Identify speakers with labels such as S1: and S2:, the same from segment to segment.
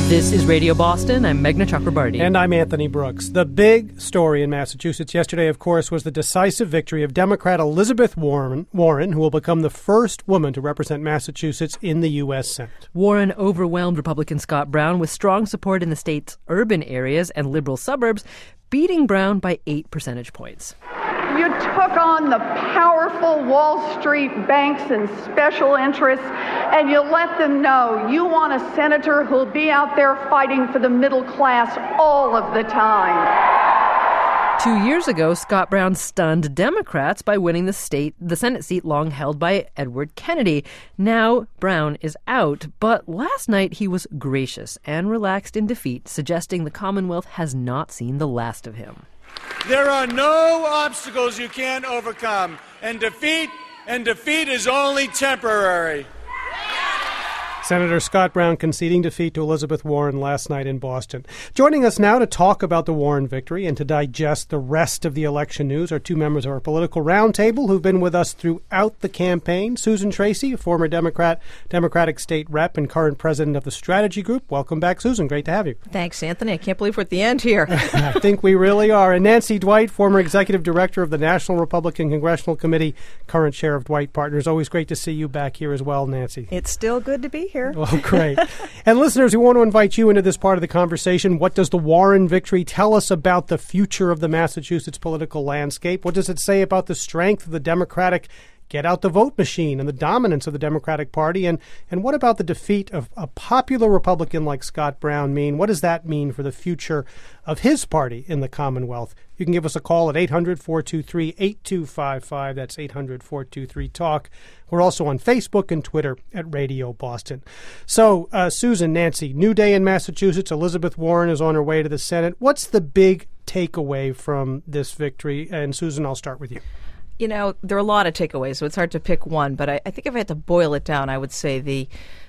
S1: This is Radio Boston. I'm Meghna Chakrabarti.
S2: And I'm Anthony Brooks. The big story in Massachusetts yesterday, of course, was the decisive victory of Democrat Elizabeth Warren, who will become the first woman to represent Massachusetts in the U.S. Senate.
S1: Warren overwhelmed Republican Scott Brown with strong support in the state's urban areas and liberal suburbs, beating Brown by 8 percentage points.
S3: You took on the powerful Wall Street banks and special interests, and you let them know you want a senator who'll be out there fighting for the middle class all of the time.
S1: 2 years ago, Scott Brown stunned Democrats by winning the Senate seat long held by Edward Kennedy. Now Brown is out, but last night he was gracious and relaxed in defeat, suggesting the Commonwealth has not seen the last of him.
S4: There are no obstacles you can't overcome, and defeat is only temporary.
S2: Senator Scott Brown conceding defeat to Elizabeth Warren last night in Boston. Joining us now to talk about the Warren victory and to digest the rest of the election news are two members of our political roundtable who've been with us throughout the campaign. Susan Tracy, a former Democratic state rep and current president of the Strategy Group. Welcome back, Susan. Great to have you.
S5: Thanks, Anthony. I can't believe we're at the end here.
S2: I think we really are. And Nancy Dwight, former executive director of the National Republican Congressional Committee, current chair of Dwight Partners. Always great to see you back here as well, Nancy.
S5: It's still good to be here.
S2: Well, great. And listeners, we want to invite you into this part of the conversation. What does the Warren victory tell us about the future of the Massachusetts political landscape? What does it say about the strength of the Democratic get-out-the-vote machine and the dominance of the Democratic Party? And what about the defeat of a popular Republican like Scott Brown mean? What does that mean for the future of his party in the Commonwealth? You can give us a call at 800-423-8255. That's 800-423-TALK. We're also on Facebook and Twitter at Radio Boston. So, Susan, Nancy, new day in Massachusetts. Elizabeth Warren is on her way to the Senate. What's the big takeaway from this victory? And Susan, I'll start with you.
S5: You know, there are a lot of takeaways, so it's hard to pick one. But I think if I had to boil it down, I would say the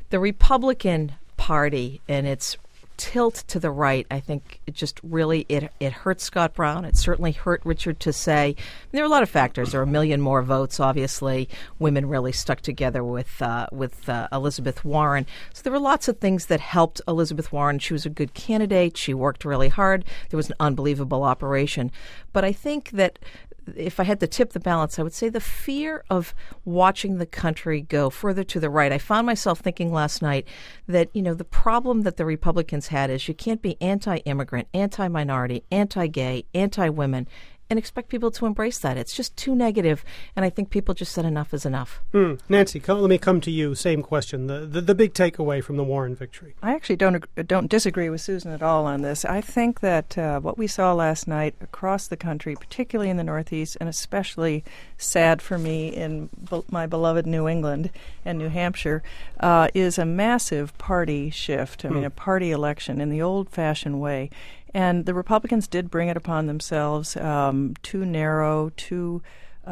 S5: Republican Party and its tilt to the right, I think it just really, it hurt Scott Brown. It certainly hurt Richard Tassé. There are a lot of factors. There are a million more votes, obviously. Women really stuck together with Elizabeth Warren. So there were lots of things that helped Elizabeth Warren. She was a good candidate. She worked really hard. There was an unbelievable operation. But I think that if I had to tip the balance, I would say the fear of watching the country go further to the right. I found myself thinking last night that, you know, the problem that the Republicans had is you can't be anti-immigrant, anti-minority, anti-gay, anti-women, and expect people to embrace that. It's just too negative, and I think people just said enough is enough.
S2: Nancy, let me come to you. Same question. The big takeaway from the Warren victory.
S6: I actually don't disagree with Susan at all on this. I think that what we saw last night across the country, particularly in the Northeast, and especially sad for me in my beloved New England and New Hampshire, is a massive party shift. I mean, a party election in the old-fashioned way. And the Republicans did bring it upon themselves, too narrow, too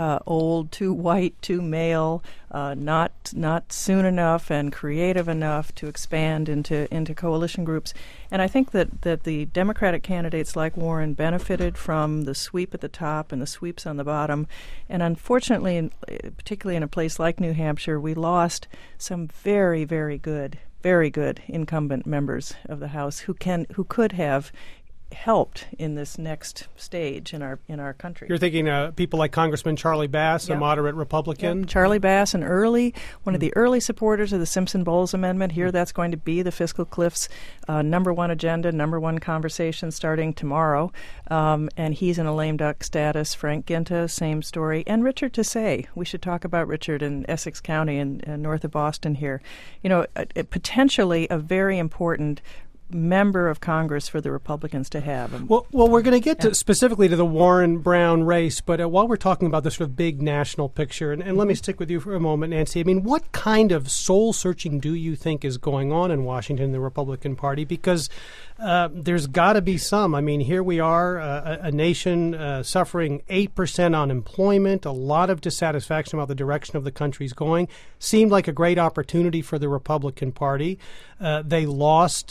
S6: old, too white, too male, not soon enough and creative enough to expand into coalition groups. And I think that the Democratic candidates like Warren benefited from the sweep at the top and the sweeps on the bottom. And unfortunately, particularly in a place like New Hampshire, we lost some very, very good incumbent members of the House who could have helped in this next stage in our country.
S2: You're thinking people like Congressman Charlie Bass, a moderate Republican?
S6: Charlie Bass, one of the early supporters of the Simpson-Bowles Amendment. Here that's going to be the fiscal cliff's number one agenda, number one conversation starting tomorrow. And he's in a lame duck status. Frank Ginta, same story. And Richard Tassé. We should talk about Richard in Essex County and north of Boston here. You know, potentially a very important member of Congress for the Republicans to have.
S2: Well, we're going to get specifically to the Warren-Brown race, but while we're talking about this sort of big national picture, and let me stick with you for a moment, Nancy, I mean, what kind of soul-searching do you think is going on in Washington in the Republican Party? Because there's got to be some. I mean, here we are, a nation suffering 8% unemployment, a lot of dissatisfaction about the direction of the country's going. Seemed like a great opportunity for the Republican Party. They lost. It was a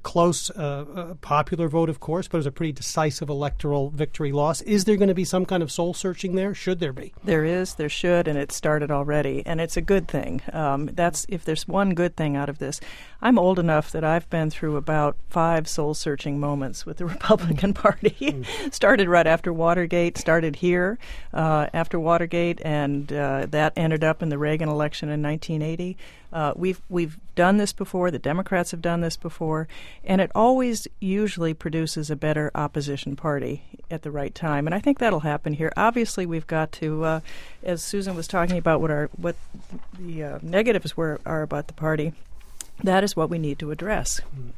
S2: close popular vote, of course, but it was a pretty decisive electoral victory loss. Is there going to be some kind of soul searching there? Should there be?
S6: There is, there should, and it started already, and it's a good thing. That's if there's one good thing out of this. I'm old enough that I've been through about 5 soul-searching moments with the Republican Party. Started right after Watergate, started here after Watergate, and that ended up in the Reagan election in 1980. We've done this before. The Democrats have done this before, and it always usually produces a better opposition party at the right time. And I think that'll happen here. Obviously, we've got to, as Susan was talking about, what the negatives are about the party. That is what we need to address.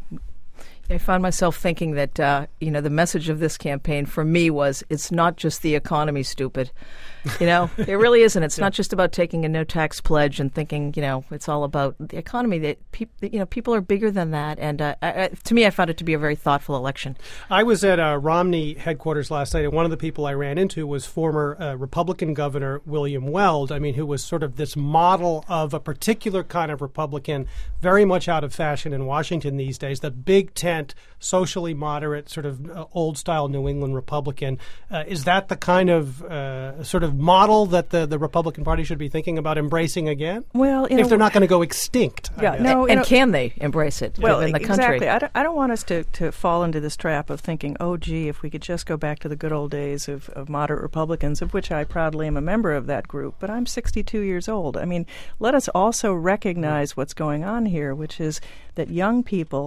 S5: I found myself thinking that, the message of this campaign for me was, it's not just the economy, stupid. It really isn't. It's not just about taking a no-tax pledge and thinking, it's all about the economy. That people are bigger than that. And to me, I found it to be a very thoughtful election.
S2: I was at Romney headquarters last night, and one of the people I ran into was former Republican Governor William Weld, who was sort of this model of a particular kind of Republican, very much out of fashion in Washington these days, the big tent, socially moderate, sort of old-style New England Republican. Is that the kind of sort of model that the Republican Party should be thinking about embracing again?
S6: Well,
S2: if they're not going to go extinct.
S6: Yeah,
S5: can they embrace it in the country?
S6: Exactly. I don't want us to fall into this trap of thinking, oh, gee, if we could just go back to the good old days of moderate Republicans, of which I proudly am a member of that group, but I'm 62 years old. Let us also recognize what's going on here, which is that young people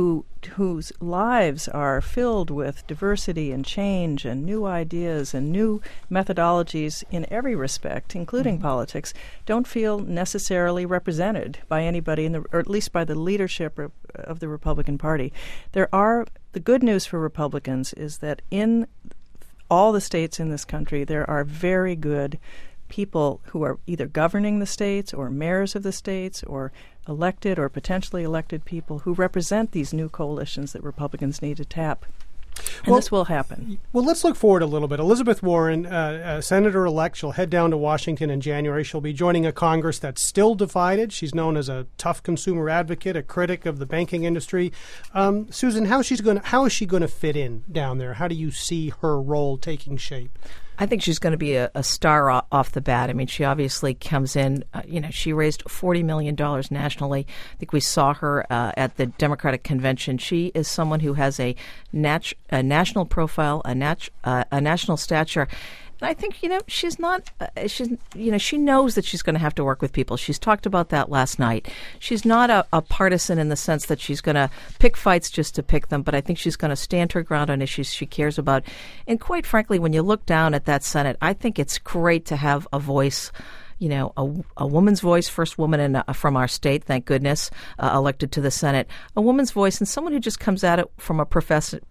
S6: whose lives are filled with diversity and change and new ideas and new methodologies in every respect, including politics, don't feel necessarily represented by anybody, or at least by the leadership of the Republican Party. The good news for Republicans is that in all the states in this country, there are very good people who are either governing the states or mayors of the states or elected or potentially elected people who represent these new coalitions that Republicans need to tap. And this will happen.
S2: Well, let's look forward a little bit. Elizabeth Warren, Senator-elect, she'll head down to Washington in January. She'll be joining a Congress that's still divided. She's known as a tough consumer advocate, a critic of the banking industry. Susan, how is she going to fit in down there? How do you see her role taking shape?
S5: I think she's going to be a star off the bat. She obviously comes in, she raised $40 million nationally. I think we saw her at the Democratic Convention. She is someone who has a national profile, a national stature. And I think, she's not, she knows that she's going to have to work with people. She's talked about that last night. She's not a partisan in the sense that she's going to pick fights just to pick them, but I think she's going to stand her ground on issues she cares about. And quite frankly, when you look down at that Senate, I think it's great to have a voice, a woman's voice, first woman from our state, thank goodness, elected to the Senate, a woman's voice, and someone who just comes at it from a perspective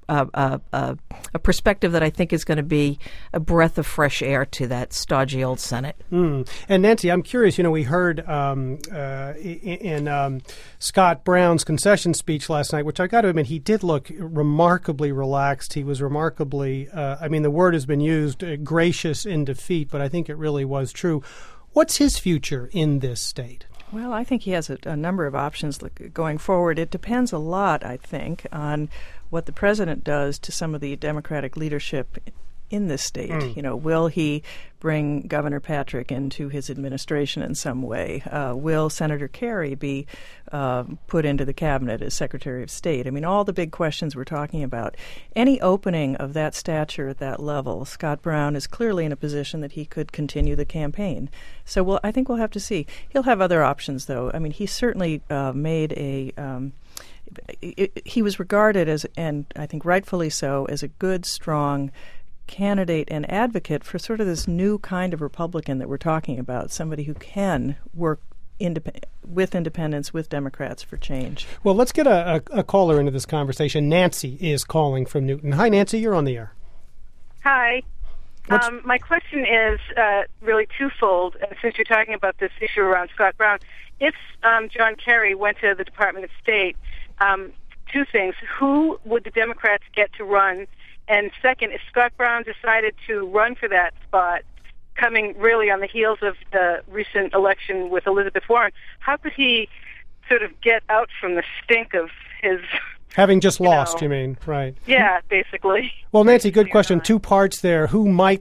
S5: that I think is going to be a breath of fresh air to that stodgy old Senate.
S2: And Nancy, I'm curious, we heard in Scott Brown's concession speech last night, which I got to admit, he did look remarkably relaxed. He was remarkably, the word has been used, gracious in defeat, but I think it really was true. What's his future in this state?
S6: Well, I think he has a number of options going forward. It depends a lot, I think, on what the president does to some of the Democratic leadership in this state. Will he bring Governor Patrick into his administration in some way? Will Senator Kerry be put into the cabinet as Secretary of State? All the big questions we're talking about. Any opening of that stature at that level, Scott Brown is clearly in a position that he could continue the campaign. So I think we'll have to see. He'll have other options, though. He certainly made a... he was regarded as, and I think rightfully so, as a good, strong candidate and advocate for sort of this new kind of Republican that we're talking about, somebody who can work with independents, with Democrats for change.
S2: Well, let's get a caller into this conversation. Nancy is calling from Newton. Hi, Nancy, you're on the air.
S7: Hi. My question is really twofold, since you're talking about this issue around Scott Brown. If John Kerry went to the Department of State, two things. Who would the Democrats get to run? And second, if Scott Brown decided to run for that spot, coming really on the heels of the recent election with Elizabeth Warren, how could he sort of get out from the stink of his
S2: Having just lost, you mean, right?
S7: Yeah, basically.
S2: Well, Nancy, good question. 2 parts there. Who might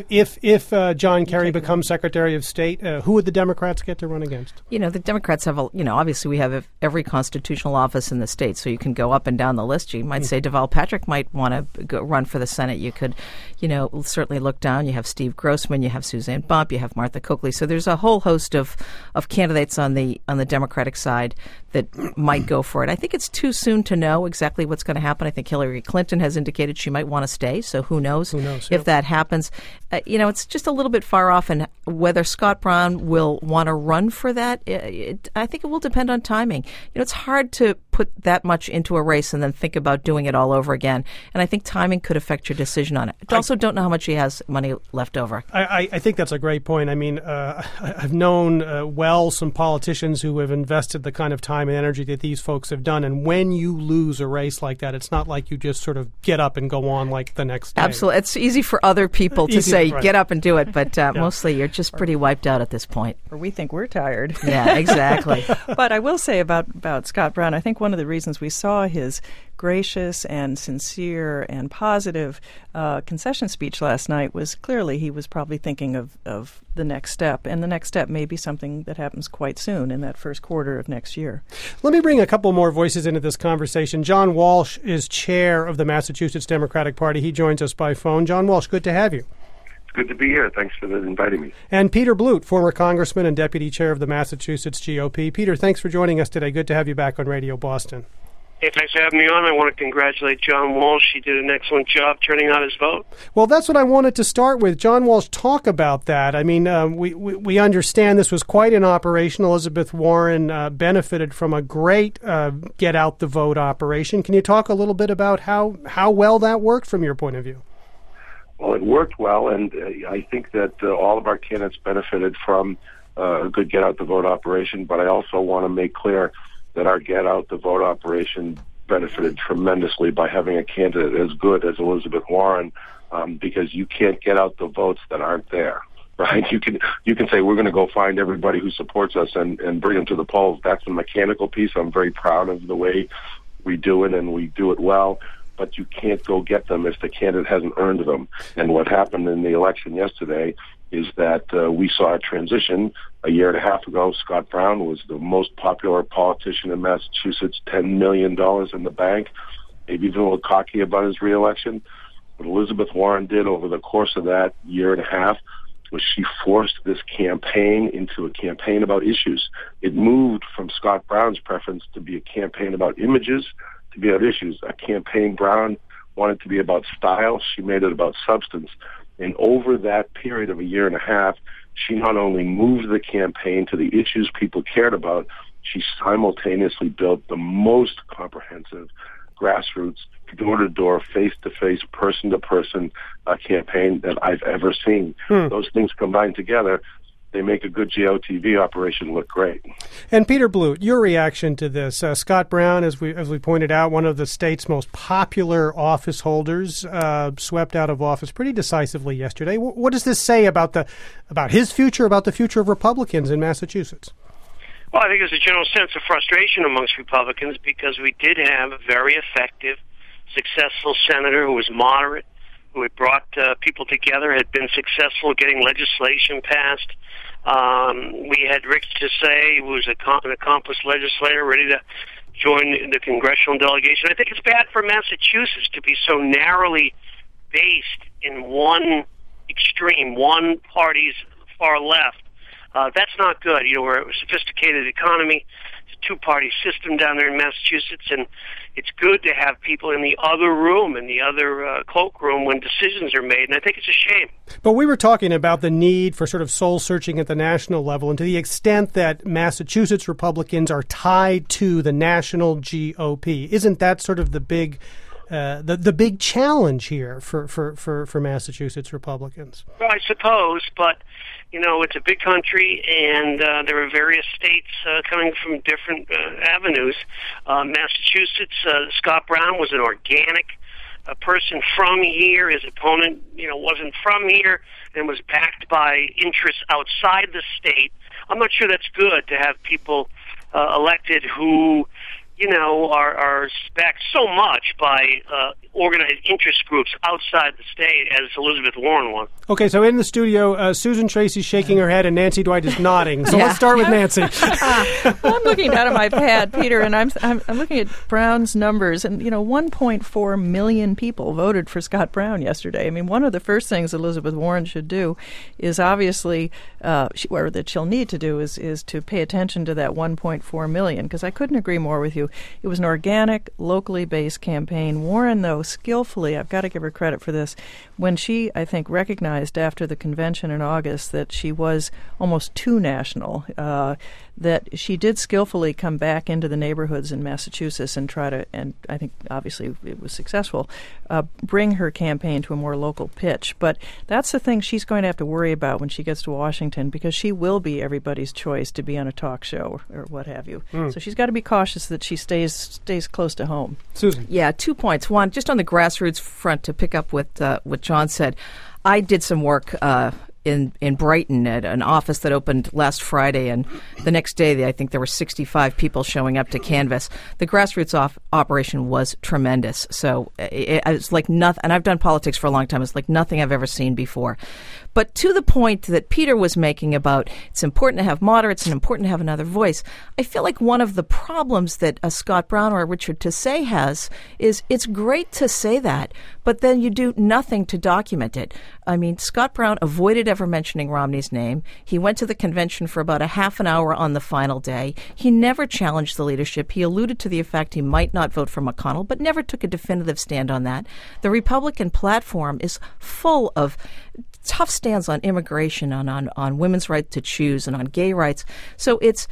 S2: if John Kerry becomes Secretary of State, who would the Democrats get to run against?
S5: The Democrats have, obviously we have every constitutional office in the state, so you can go up and down the list. You might say Deval Patrick might want to run for the Senate. You could, certainly look down. You have Steve Grossman, you have Suzanne Bump, you have Martha Coakley. So there's a whole host of candidates on the Democratic side that might go for it. I think it's too soon to know exactly what's going to happen. I think Hillary Clinton has indicated she might want to stay, so who knows if that happens. It's just a little bit far off, and whether Scott Brown will want to run for that, I think it will depend on timing. It's hard to put that much into a race and then think about doing it all over again, and I think timing could affect your decision on it. I also don't know how much he has money left over.
S2: I think that's a great point. I mean, I've known some politicians who have invested the kind of time and energy that these folks have done, and when you lose a race like that, it's not like you just sort of get up and go on like the next day.
S5: Absolutely. It's easy for other people to say, get up and do it, but mostly you're just pretty wiped out at this point.
S6: Or we think we're tired.
S5: Yeah, exactly.
S6: But I will say about Scott Brown, I think one of the reasons we saw his gracious and sincere and positive concession speech last night was clearly he was probably thinking of the next step, and the next step may be something that happens quite soon in that first quarter of next year.
S2: Let me bring a couple more voices into this conversation. John Walsh is chair of the Massachusetts Democratic Party. He joins us by phone. John Walsh, good to have you.
S8: Good to be here. Thanks for inviting me.
S2: And Peter Blute, former congressman and deputy chair of the Massachusetts GOP. Peter, thanks for joining us today. Good to have you back on Radio Boston.
S9: Hey, thanks for having me on. I want to congratulate John Walsh. He did an excellent job turning out his vote.
S2: Well, that's what I wanted to start with. John Walsh, talk about that. I mean, we understand this was quite an operation. Elizabeth Warren benefited from a great get-out-the-vote operation. Can you talk a little bit about how well that worked from your point of view?
S8: Well, it worked well, and I think that all of our candidates benefited from a good get-out-the-vote operation, but I also want to make clear that our get-out-the-vote operation benefited tremendously by having a candidate as good as Elizabeth Warren, because you can't get out the votes that aren't there, right? You can say, we're going to go find everybody who supports us and bring them to the polls. That's a mechanical piece. I'm very proud of the way we do it, and we do it well. But you can't go get them if the candidate hasn't earned them. And what happened in the election yesterday is that we saw a transition. A year and a half ago, Scott Brown was the most popular politician in Massachusetts, $10 million in the bank, maybe even a little cocky about his reelection. What Elizabeth Warren did over the course of that year and a half was she forced this campaign into a campaign about issues. It moved from Scott Brown's preference to be a campaign about images to be about issues. A campaign Brown wanted to be about style. She made it about substance. And over that period of a year and a half, she not only moved the campaign to the issues people cared about, she simultaneously built the most comprehensive grassroots, door-to-door, face-to-face, person-to-person campaign that I've ever seen. Those things combined together, they make a good GOTV operation look great.
S2: And Peter Blute, your reaction to this? Scott Brown, as we pointed out, one of the state's most popular office holders, swept out of office pretty decisively yesterday. What does this say about his future, about the future of Republicans in Massachusetts?
S9: Well, I think there's a general sense of frustration amongst Republicans because we did have a very effective, successful senator who was moderate, who had brought people together, had been successful getting legislation passed. We had Rick Tisay, who was an accomplished legislator, ready to join the congressional delegation. I think it's bad for Massachusetts to be so narrowly based in one extreme, one party's far left. That's not good. We're a sophisticated economy. It's a two-party system down there in Massachusetts, and it's good to have people in the other room, in the other cloakroom when decisions are made, and I think it's a shame.
S2: But we were talking about the need for sort of soul-searching at the national level, and to the extent that Massachusetts Republicans are tied to the national GOP, isn't that sort of the big big challenge here for Massachusetts Republicans?
S9: Well, I suppose, but it's a big country, and there are various states coming from different avenues. Massachusetts, Scott Brown was an organic person from here. His opponent, wasn't from here and was backed by interests outside the state. I'm not sure that's good to have people elected who are backed so much by organized interest groups outside the state as Elizabeth Warren was.
S2: Okay, so in the studio, Susan Tracy's shaking her head and Nancy Dwight is nodding. So let's start with Nancy.
S6: I'm looking down at my pad, Peter, and I'm looking at Brown's numbers, and 1.4 million people voted for Scott Brown yesterday. I mean, one of the first things Elizabeth Warren should do is obviously, or that she'll need to do is to pay attention to that 1.4 million, because I couldn't agree more with you. It was an organic, locally based campaign. Warren, though, skillfully, I've got to give her credit for this, when she, I think, recognized after the convention in August that she was almost too national, that she did skillfully come back into the neighborhoods in Massachusetts and try to, and I think obviously it was successful, bring her campaign to a more local pitch. But that's the thing she's going to have to worry about when she gets to Washington, because she will be everybody's choice to be on a talk show or what have you. So she's got to be cautious that she stays close to home.
S2: Susan.
S5: Yeah, 2 points. One, just on the grassroots front, to pick up what John said, I did some work in Brighton at an office that opened last Friday, and the next day I think there were 65 people showing up to canvass. The grassroots operation was tremendous. So it's like nothing, and I've done politics for a long time. It's like nothing I've ever seen before. But to the point that Peter was making about it's important to have moderates and important to have another voice, I feel like one of the problems that a Scott Brown or a Richard Tassé has is it's great to say that, but then you do nothing to document it. I mean, Scott Brown avoided ever mentioning Romney's name. He went to the convention for about a half an hour on the final day. He never challenged the leadership. He alluded to the fact he might not vote for McConnell, but never took a definitive stand on that. The Republican platform is full of tough stands on immigration, on women's right to choose, and on gay rights. So it's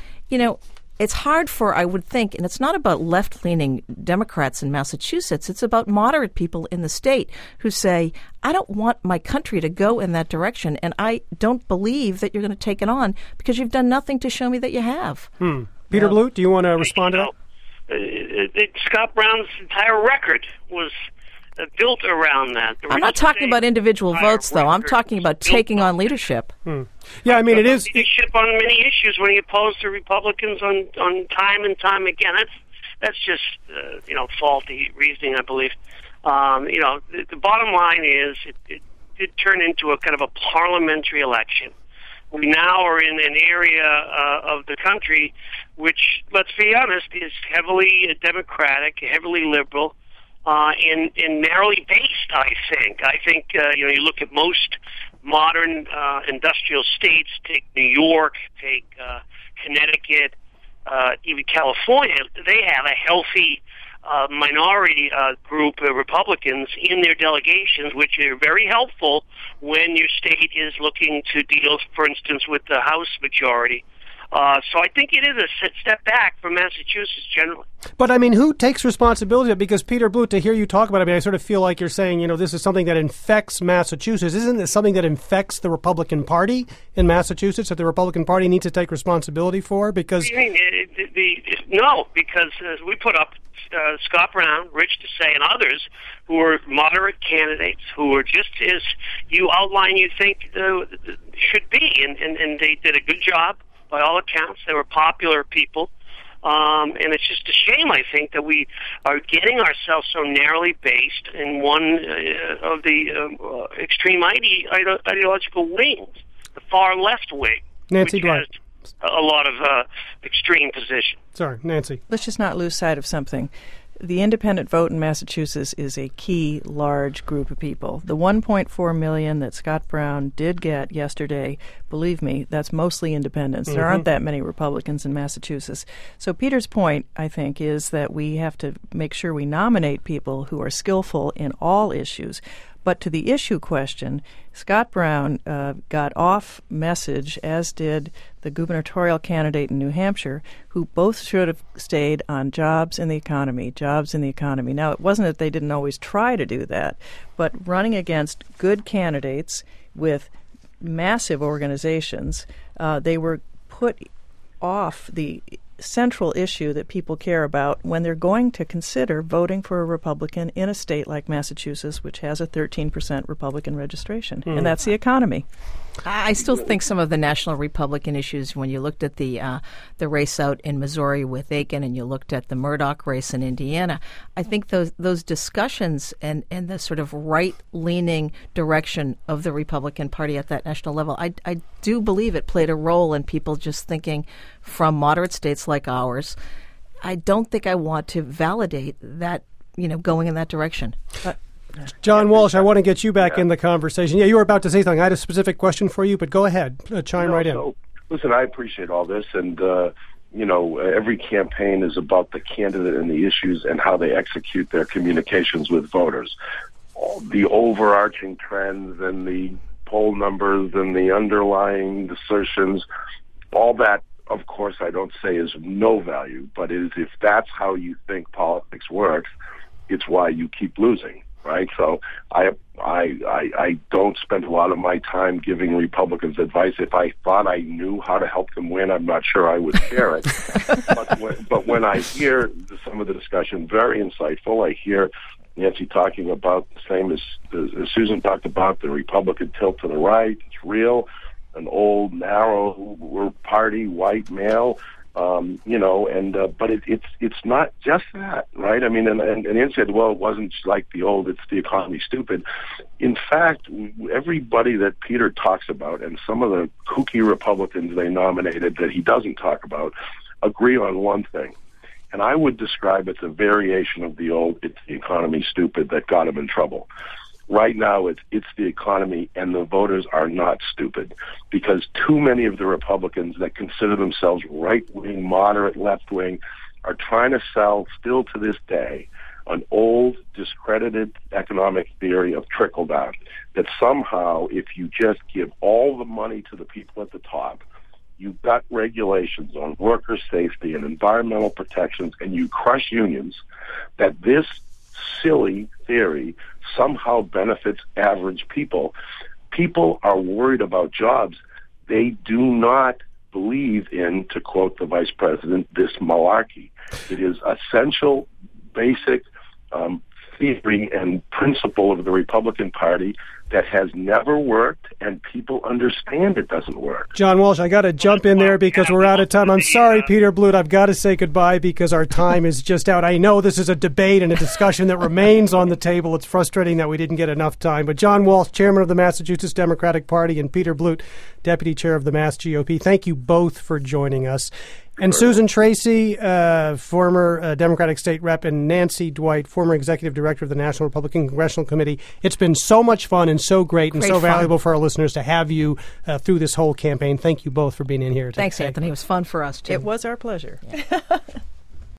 S5: hard for, I would think, and it's not about left-leaning Democrats in Massachusetts. It's about moderate people in the state who say, I don't want my country to go in that direction, and I don't believe that you're going to take it on because you've done nothing to show me that you have.
S2: Peter Blute, do you want to respond to that?
S9: Scott Brown's entire record was built around that.
S5: I'm not talking about individual votes, though. I'm talking about taking on leadership.
S2: Yeah, I mean, it is
S9: leadership on many issues when he opposed to Republicans on time and time again. That's just faulty reasoning, I believe. The bottom line is it did turn into a kind of a parliamentary election. We now are in an area of the country which, let's be honest, is heavily Democratic, heavily liberal. And narrowly based, I think. You look at most modern industrial states, take New York, take Connecticut, even California, they have a healthy minority group of Republicans in their delegations, which are very helpful when your state is looking to deal, for instance, with the House majority. So I think it is a step back for Massachusetts generally.
S2: But, I mean, who takes responsibility? Because, Peter Blute, to hear you talk about it, I mean, I sort of feel like you're saying, this is something that infects Massachusetts. Isn't this something that infects the Republican Party in Massachusetts that the Republican Party needs to take responsibility for? Because
S9: what do you mean? No, because we put up Scott Brown, Rich Tassé, and others who are moderate candidates who are just as you outline you think should be, and they did a good job. By all accounts, they were popular people. And it's just a shame, I think, that we are getting ourselves so narrowly based in one of the extreme ideological wings, the far left wing,
S2: Nancy
S9: which
S2: Dwight.
S9: has a lot of extreme position.
S2: Sorry, Nancy.
S6: Let's just not lose sight of something. The independent vote in Massachusetts is a key, large group of people. The 1.4 million that Scott Brown did get yesterday, believe me, that's mostly independents. There aren't that many Republicans in Massachusetts. So Peter's point, I think, is that we have to make sure we nominate people who are skillful in all issues. But to the issue question, Scott Brown got off message, as did the gubernatorial candidate in New Hampshire, who both should have stayed on jobs in the economy. Now, it wasn't that they didn't always try to do that, but running against good candidates with massive organizations, they were put off the central issue that people care about when they're going to consider voting for a Republican in a state like Massachusetts, which has a 13% Republican registration, and that's the economy.
S5: I still think some of the national Republican issues, when you looked at the race out in Missouri with Aiken and you looked at the Murdoch race in Indiana, I think those discussions and the sort of right-leaning direction of the Republican Party at that national level, I do believe it played a role in people just thinking from moderate states like ours, I don't think I want to validate that, going in that direction.
S2: John Walsh, I want to get you back in the conversation. Yeah, you were about to say something. I had a specific question for you, but go ahead. Chime right in.
S8: Listen, I appreciate all this, and, every campaign is about the candidate and the issues and how they execute their communications with voters. The overarching trends and the poll numbers and the underlying assertions, all that, of course, I don't say is no value, but if that's how you think politics works, it's why you keep losing. Right, so I don't spend a lot of my time giving Republicans advice. If I thought I knew how to help them win, I'm not sure I would share it. but when I hear some of the discussion, very insightful. I hear Nancy talking about the same as Susan talked about, the Republican tilt to the right. It's real, an old, narrow party, white male. But it's not just that, right? I mean, and Ian said, well, it wasn't like the old, it's the economy stupid. In fact, everybody that Peter talks about and some of the kooky Republicans they nominated that he doesn't talk about agree on one thing. And I would describe it as a variation of the old, it's the economy stupid that got him in trouble. Right now, it's the economy, and the voters are not stupid because too many of the Republicans that consider themselves right-wing, moderate, left-wing are trying to sell, still to this day, an old, discredited economic theory of trickle-down, that somehow if you just give all the money to the people at the top, you gut regulations on worker safety and environmental protections, and you crush unions, that this silly theory somehow benefits average people. People are worried about jobs. They do not believe in, to quote the vice president, this malarkey. It is essential, basic theory and principle of the Republican Party that has never worked, and people understand it doesn't work.
S2: John Walsh, I got to jump in there because we're out of time. I'm sorry, Peter Blute, I've got to say goodbye because our time is just out. I know this is a debate and a discussion that remains on the table. It's frustrating that we didn't get enough time. But John Walsh, chairman of the Massachusetts Democratic Party, and Peter Blute, deputy chair of the Mass GOP, thank you both for joining us. And Susan Tracy, former Democratic state rep, and Nancy Dwight, former executive director of the National Republican Congressional Committee. It's been so much fun and so great and so valuable for our listeners to have you through this whole campaign. Thank you both for being in here today.
S5: Thanks, Anthony. It was fun for us, too.
S6: It was our pleasure. Yeah.